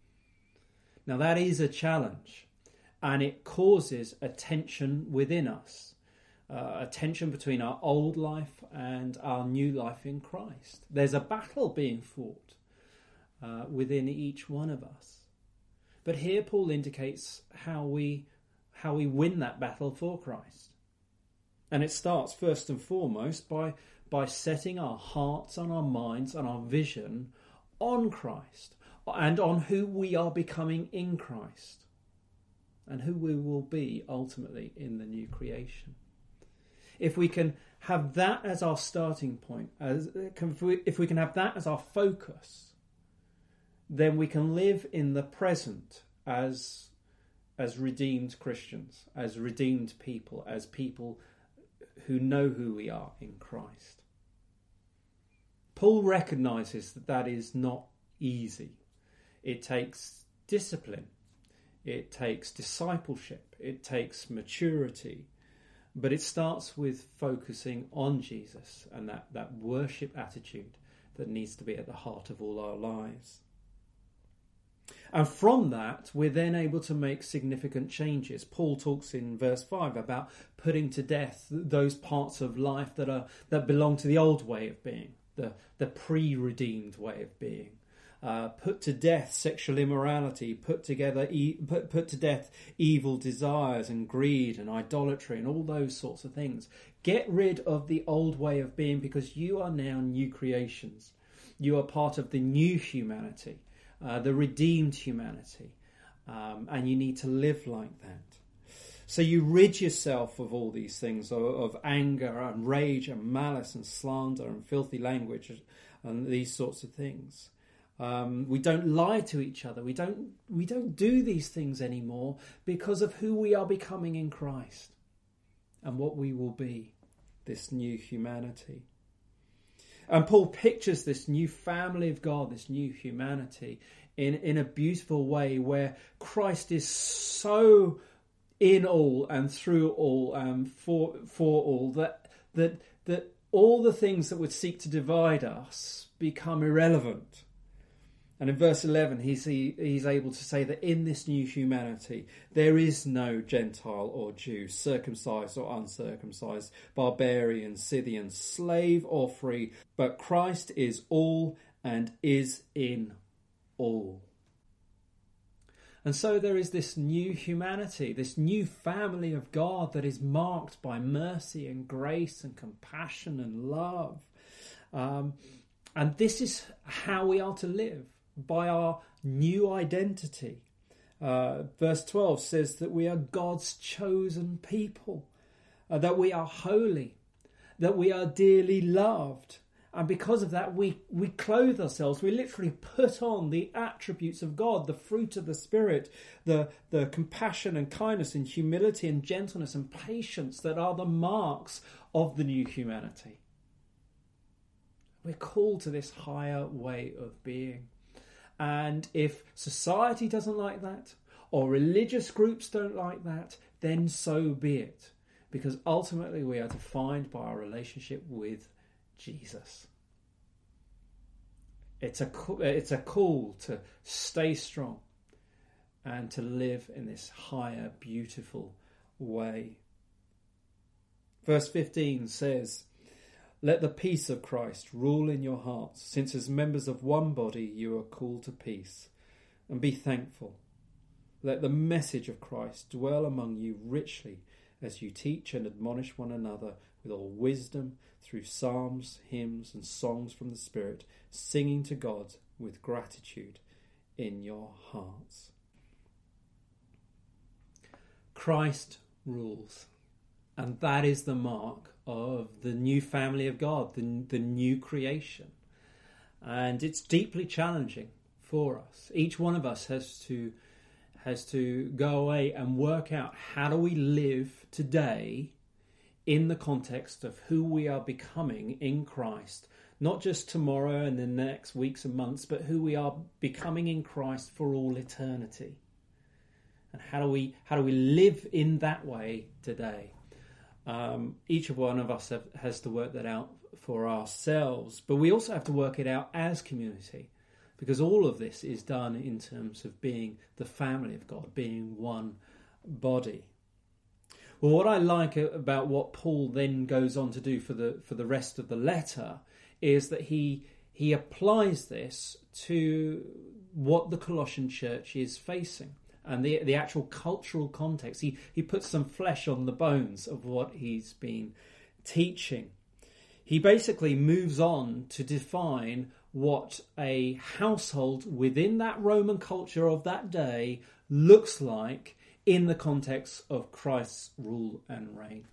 Now that is a challenge, and it causes a tension within us. Uh, a tension between our old life and our new life in Christ. There's a battle being fought uh, within each one of us. But here Paul indicates how we how we win that battle for Christ. And it starts first and foremost by, by setting our hearts and our minds and our vision on Christ and on who we are becoming in Christ and who we will be ultimately in the new creation. If we can have that as our starting point, as if we can have that as our focus, then we can live in the present as, as redeemed Christians, as redeemed people, as people who know who we are in Christ. Paul recognises that that is not easy. It takes discipline. It takes discipleship. It takes maturity. But it starts with focusing on Jesus and that, that worship attitude that needs to be at the heart of all our lives. And from that, we're then able to make significant changes. Paul talks in verse five about putting to death those parts of life that are that belong to the old way of being, the, the pre-redeemed way of being. Uh, put to death sexual immorality, put together, e- put, put to death evil desires and greed and idolatry and all those sorts of things. Get rid of the old way of being, because you are now new creations. You are part of the new humanity, uh, the redeemed humanity, um, and you need to live like that. So you rid yourself of all these things, of, of anger and rage and malice and slander and filthy language and these sorts of things. Um, we don't lie to each other. We don't we don't do these things anymore because of who we are becoming in Christ and what we will be, this new humanity. And Paul pictures this new family of God, this new humanity, in, in a beautiful way where Christ is so in all and through all and for for all that that that all the things that would seek to divide us become irrelevant. And in verse eleven, he's, he, he's able to say that in this new humanity, there is no Gentile or Jew, circumcised or uncircumcised, barbarian, Scythian, slave or free, but Christ is all and is in all. And so there is this new humanity, this new family of God that is marked by mercy and grace and compassion and love. Um, and this is how we are to live. By our new identity. Uh, verse twelve says that we are God's chosen people, uh, that we are holy, that we are dearly loved. And because of that, we, we clothe ourselves. We literally put on the attributes of God, the fruit of the Spirit, the, the compassion and kindness and humility and gentleness and patience that are the marks of the new humanity. We're called to this higher way of being. And if society doesn't like that, or religious groups don't like that, then so be it. Because ultimately we are defined by our relationship with Jesus. It's a, it's a call to stay strong, and to live in this higher, beautiful way. Verse fifteen says, "Let the peace of Christ rule in your hearts, since as members of one body you are called to peace, and be thankful. Let the message of Christ dwell among you richly as you teach and admonish one another with all wisdom through psalms, hymns and songs from the Spirit, singing to God with gratitude in your hearts." Christ rules, and that is the mark of the new family of God, the, the new creation. And it's deeply challenging for us. Each one of us has to has to go away and work out, how do we live today in the context of who we are becoming in Christ, not just tomorrow and the next weeks and months, but who we are becoming in Christ for all eternity. And how do we how do we live in that way today? Um, each one of us have, has to work that out for ourselves, but we also have to work it out as community, because all of this is done in terms of being the family of God, being one body. Well, what I like about what Paul then goes on to do for the for the rest of the letter is that he he applies this to what the Colossian church is facing and the the actual cultural context. He he puts some flesh on the bones of what he's been teaching. He basically moves on to define what a household within that Roman culture of that day looks like in the context of Christ's rule and reign.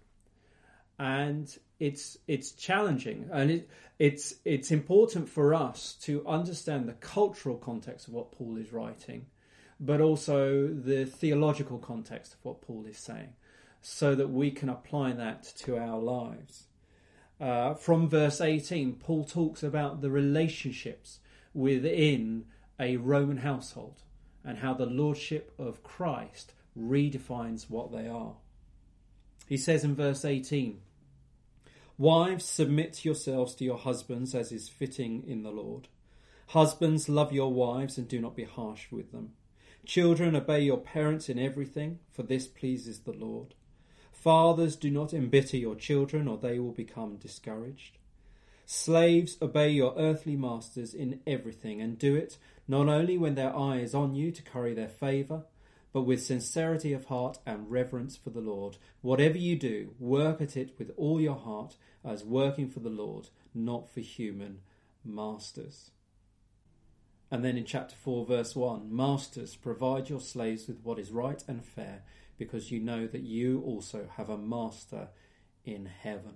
And it's it's challenging, and it, it's it's important for us to understand the cultural context of what Paul is writing, but also the theological context of what Paul is saying, so that we can apply that to our lives. Uh, from verse eighteen, Paul talks about the relationships within a Roman household and how the lordship of Christ redefines what they are. He says in verse eighteen, "Wives, submit yourselves to your husbands as is fitting in the Lord. Husbands, love your wives and do not be harsh with them. Children, obey your parents in everything, for this pleases the Lord. Fathers, do not embitter your children, or they will become discouraged. Slaves, obey your earthly masters in everything, and do it not only when their eye is on you to curry their favour, but with sincerity of heart and reverence for the Lord. Whatever you do, work at it with all your heart, as working for the Lord, not for human masters." And then in chapter four, verse one, "Masters, provide your slaves with what is right and fair, because you know that you also have a master in heaven."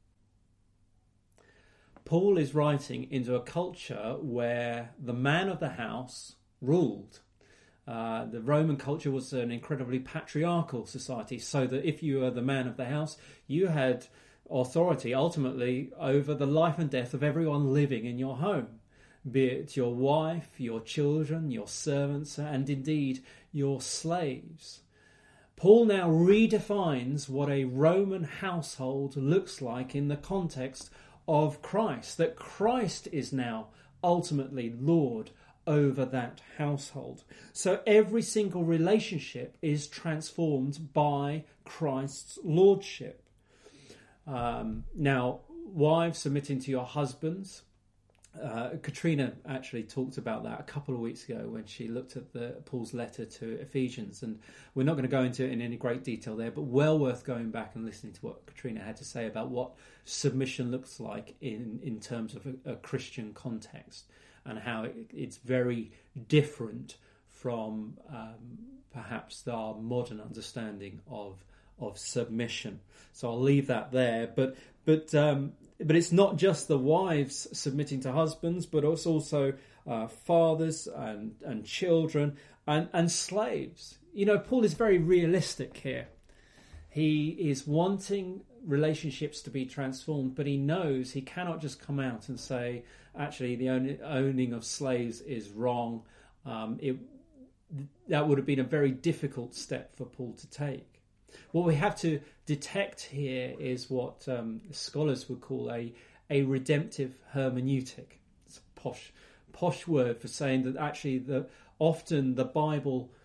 Paul is writing into a culture where the man of the house ruled. Uh, the Roman culture was an incredibly patriarchal society, so that if you were the man of the house, you had authority ultimately over the life and death of everyone living in your home, be it your wife, your children, your servants, and indeed your slaves. Paul now redefines what a Roman household looks like in the context of Christ, that Christ is now ultimately Lord over that household. So every single relationship is transformed by Christ's lordship. Um, now, wives, submitting to your husbands. Uh, Katrina actually talked about that a couple of weeks ago when she looked at the Paul's letter to Ephesians, and we're not going to go into it in any great detail there, but well worth going back and listening to what Katrina had to say about what submission looks like in, in terms of a, a Christian context, and how it, it's very different from um, perhaps our modern understanding of of submission. So I'll leave that there, but but um, but it's not just the wives submitting to husbands, but it's also uh, fathers and and children and and slaves. You know, Paul is very realistic here. He is wanting relationships to be transformed, but he knows he cannot just come out and say, actually, the own, owning of slaves is wrong. Um, it that would have been a very difficult step for Paul to take. What we have to detect here is what um, scholars would call a, a redemptive hermeneutic. It's a posh, posh word for saying that actually the, often the Bible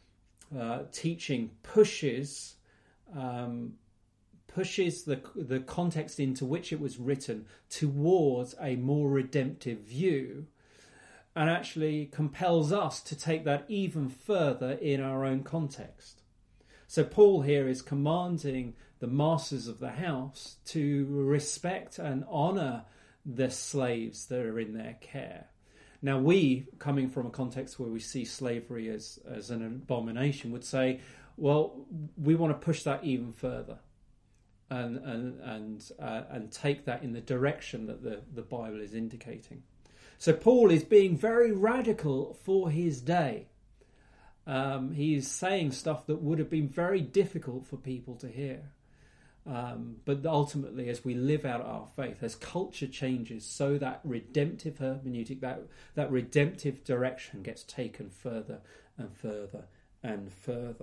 uh, teaching pushes um, pushes the the context into which it was written towards a more redemptive view, and actually compels us to take that even further in our own context. So Paul here is commanding the masters of the house to respect and honour the slaves that are in their care. Now we, coming from a context where we see slavery as, as an abomination, would say, well, we want to push that even further and and and, uh, and take that in the direction that the, the Bible is indicating. So Paul is being very radical for his day. Um, he is saying stuff that would have been very difficult for people to hear. Um, but ultimately, as we live out our faith, as culture changes, so that redemptive hermeneutic, that, that redemptive direction gets taken further and further and further.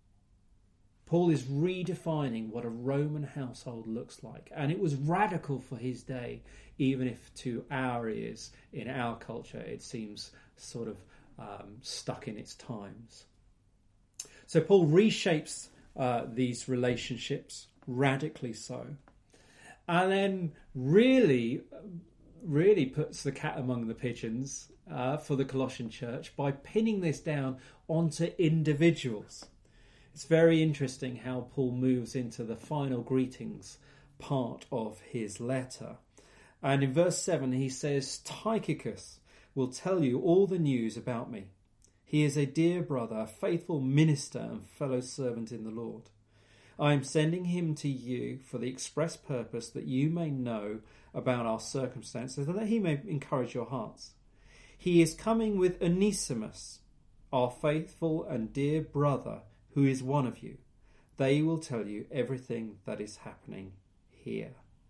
Paul is redefining what a Roman household looks like. And it was radical for his day, even if to our ears, in our culture, it seems sort of um, stuck in its times. So Paul reshapes uh, these relationships, radically so, and then really, really puts the cat among the pigeons uh, for the Colossian church by pinning this down onto individuals. It's very interesting how Paul moves into the final greetings part of his letter. And in verse seven he says, Tychicus will tell you all the news about me. He is a dear brother, a faithful minister and fellow servant in the Lord. I am sending him to you for the express purpose that you may know about our circumstances and that he may encourage your hearts. He is coming with Onesimus, our faithful and dear brother, who is one of you. They will tell you everything that is happening here.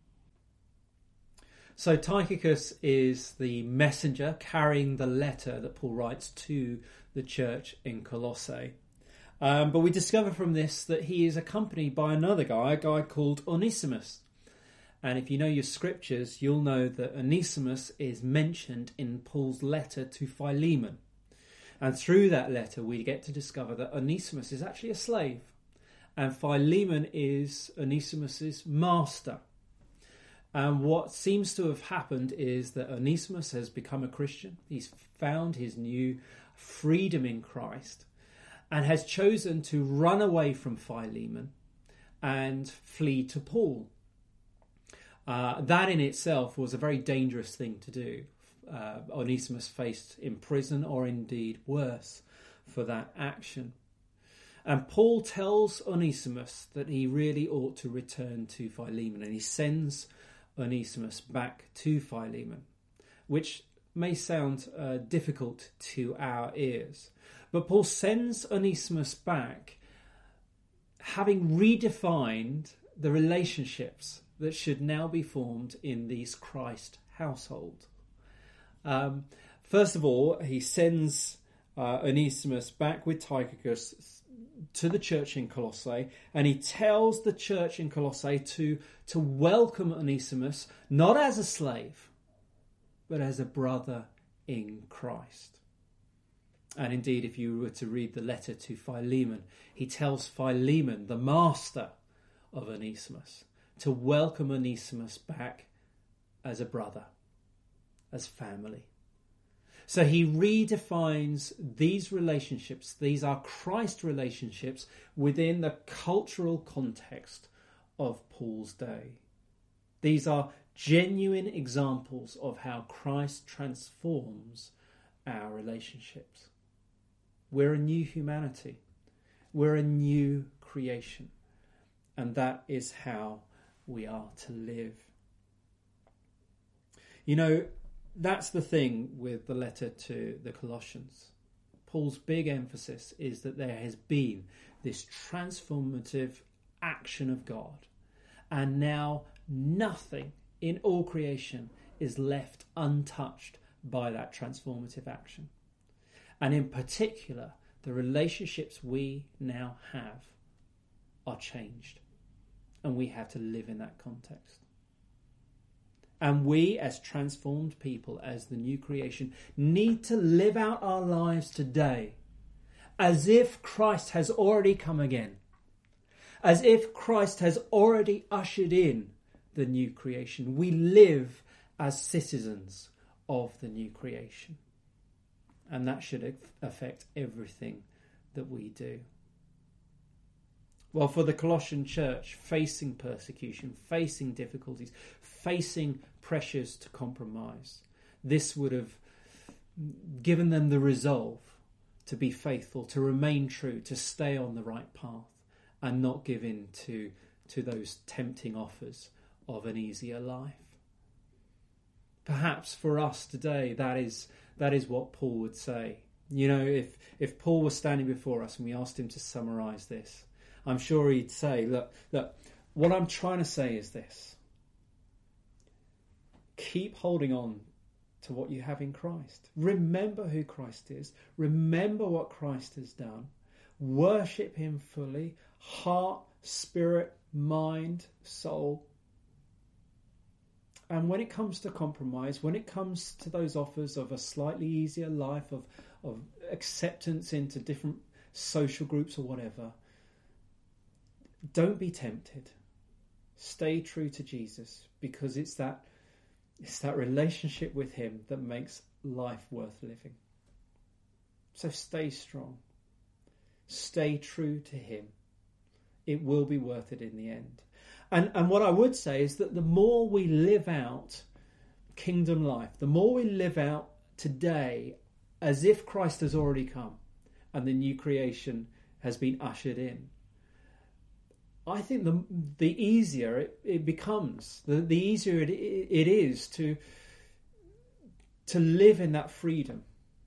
So Tychicus is the messenger carrying the letter that Paul writes to the church in Colossae. Um, but we discover from this that he is accompanied by another guy, a guy called Onesimus. And if you know your scriptures, you'll know that Onesimus is mentioned in Paul's letter to Philemon. And through that letter, we get to discover that Onesimus is actually a slave. And Philemon is Onesimus's master. And what seems to have happened is that Onesimus has become a Christian. He's found his new freedom in Christ and has chosen to run away from Philemon and flee to Paul. Uh, that in itself was a very dangerous thing to do. Uh, Onesimus faced in prison, or indeed worse, for that action. And Paul tells Onesimus that he really ought to return to Philemon, and he sends Onesimus back to Philemon, which may sound uh, difficult to our ears. But Paul sends Onesimus back having redefined the relationships that should now be formed in these Christ household. Um, first of all, he sends uh, Onesimus back with Tychicus to the church in Colossae, and he tells the church in Colossae to, to welcome Onesimus not as a slave, but as a brother in Christ. And indeed, if you were to read the letter to Philemon, he tells Philemon, the master of Onesimus, to welcome Onesimus back as a brother, as family. So he redefines these relationships. These are Christ relationships within the cultural context of Paul's day. These are genuine examples of how Christ transforms our relationships. We're a new humanity. We're a new creation. And that is how we are to live. You know, that's the thing with the letter to the Colossians. Paul's big emphasis is that there has been this transformative action of God, and now nothing in all creation is left untouched by that transformative action. And in particular, the relationships we now have are changed, and we have to live in that context. And we, as transformed people, as the new creation, need to live out our lives today as if Christ has already come again, as if Christ has already ushered in the new creation. We live as citizens of the new creation, and that should affect everything that we do. Well, for the Colossian church, facing persecution, facing difficulties, facing pressures to compromise, this would have given them the resolve to be faithful, to remain true, to stay on the right path and not give in to, to those tempting offers of an easier life. Perhaps for us today, that is that is what Paul would say. You know, if if Paul was standing before us and we asked him to summarise this, I'm sure he'd say, look, look, what I'm trying to say is this. Keep holding on to what you have in Christ. Remember who Christ is. Remember what Christ has done. Worship him fully, heart, spirit, mind, soul. And when it comes to compromise, when it comes to those offers of a slightly easier life, of, of acceptance into different social groups or whatever, don't be tempted. Stay true to Jesus, because it's that it's that relationship with him that makes life worth living. So stay strong. Stay true to him. It will be worth it in the end. And and what I would say is that the more we live out kingdom life, the more we live out today as if Christ has already come and the new creation has been ushered in, I think the the easier it, it becomes, the, the easier it, it is to to live in that freedom.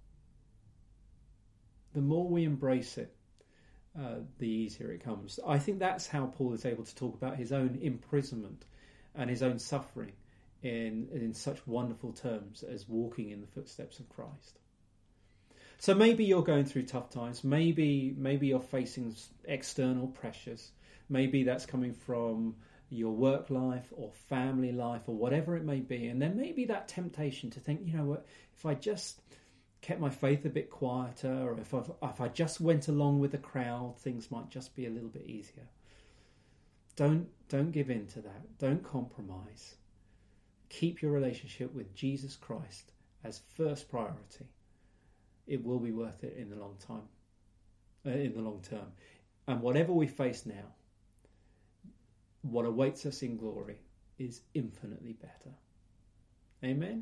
The more we embrace it, uh, the easier it comes. I think that's how Paul is able to talk about his own imprisonment and his own suffering in in such wonderful terms as walking in the footsteps of Christ. So maybe you're going through tough times. Maybe maybe you're facing external pressures. Maybe that's coming from your work life or family life or whatever it may be. And there may be that temptation to think, you know what, if I just kept my faith a bit quieter, or if, I've, if I just went along with the crowd, things might just be a little bit easier. Don't, don't give in to that. Don't compromise. Keep your relationship with Jesus Christ as first priority. It will be worth it in the long time, uh, in the long term. And whatever we face now, what awaits us in glory is infinitely better. Amen?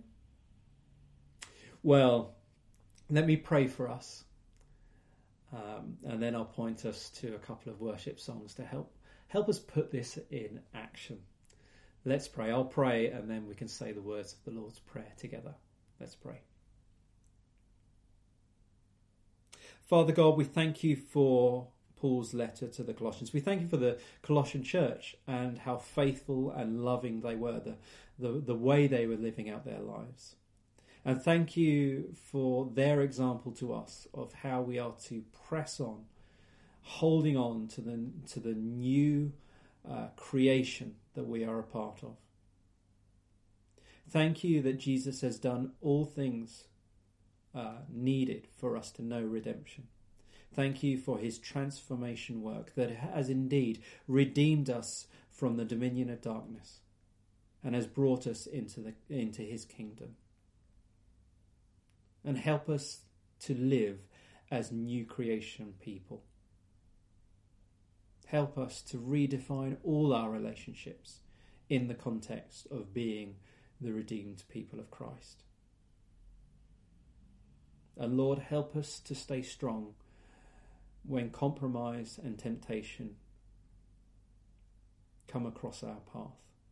Well, let me pray for us. Um, and then I'll point us to a couple of worship songs to help help us put this in action. Let's pray. I'll pray and then we can say the words of the Lord's Prayer together. Let's pray. Father God, we thank you for Paul's letter to the Colossians. We thank you for the Colossian church and how faithful and loving they were, the, the, the way they were living out their lives. And thank you for their example to us of how we are to press on, holding on to the, to the new uh, creation that we are a part of. Thank you that Jesus has done all things uh, needed for us to know redemption. Thank you for his transformation work that has indeed redeemed us from the dominion of darkness and has brought us into the into his kingdom. And help us to live as new creation people. Help us to redefine all our relationships in the context of being the redeemed people of Christ. And Lord, help us to stay strong when compromise and temptation come across our path.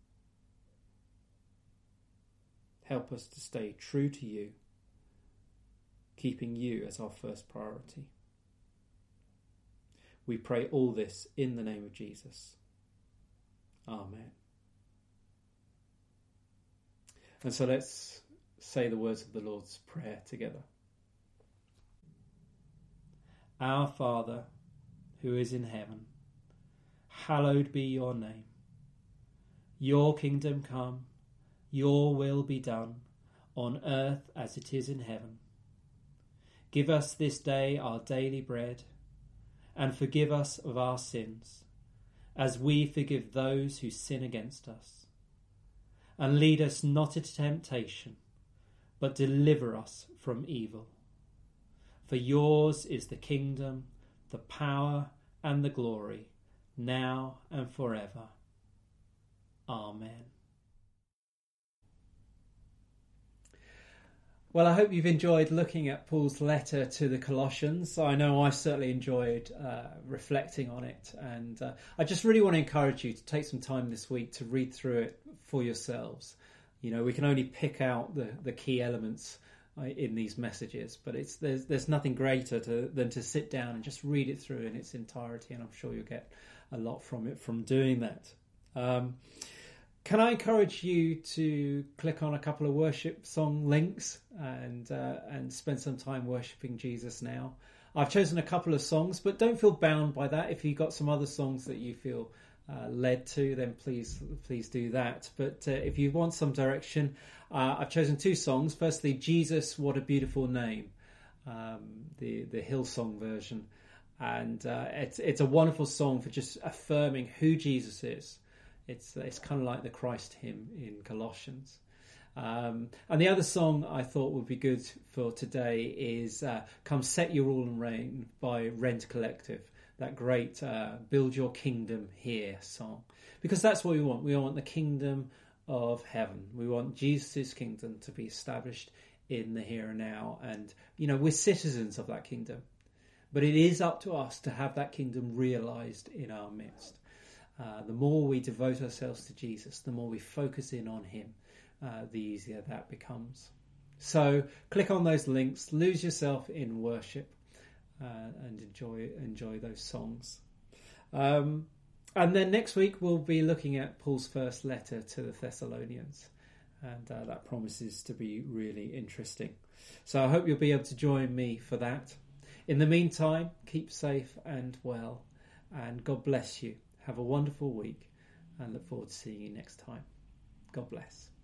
Help us to stay true to you, keeping you as our first priority. We pray all this in the name of Jesus. Amen. And so let's say the words of the Lord's Prayer together. Our Father, who is in heaven, hallowed be your name. Your kingdom come, your will be done, on earth as it is in heaven. Give us this day our daily bread, and forgive us of our sins, as we forgive those who sin against us. And lead us not into temptation, but deliver us from evil. For yours is the kingdom, the power, and the glory, now and forever. Amen. Well, I hope you've enjoyed looking at Paul's letter to the Colossians. I know I certainly enjoyed uh, reflecting on it, and uh, I just really want to encourage you to take some time this week to read through it for yourselves. You know, we can only pick out the, the key elements uh, in these messages, but it's there's there's nothing greater to, than to sit down and just read it through in its entirety, and I'm sure you'll get a lot from it from doing that. Um, Can I encourage you to click on a couple of worship song links and uh, and spend some time worshipping Jesus now? I've chosen a couple of songs, but don't feel bound by that. If you've got some other songs that you feel uh, led to, then please please do that. But uh, if you want some direction, uh, I've chosen two songs. Firstly, Jesus, What a Beautiful Name, um, the, the Hillsong version. And uh, it's, it's a wonderful song for just affirming who Jesus is. It's it's kind of like the Christ hymn in Colossians. Um, and the other song I thought would be good for today is uh, Come Set Your Rule and Reign by Rent Collective. That great uh, Build Your Kingdom Here song. Because that's what we want. We want the kingdom of heaven. We want Jesus' kingdom to be established in the here and now. And, you know, we're citizens of that kingdom. But it is up to us to have that kingdom realised in our midst. Uh, the more we devote ourselves to Jesus, the more we focus in on him, uh, the easier that becomes. So click on those links, lose yourself in worship, uh, and enjoy enjoy those songs. Um, and then next week we'll be looking at Paul's first letter to the Thessalonians, and uh, that promises to be really interesting. So I hope you'll be able to join me for that. In the meantime, keep safe and well, and God bless you. Have a wonderful week and look forward to seeing you next time. God bless.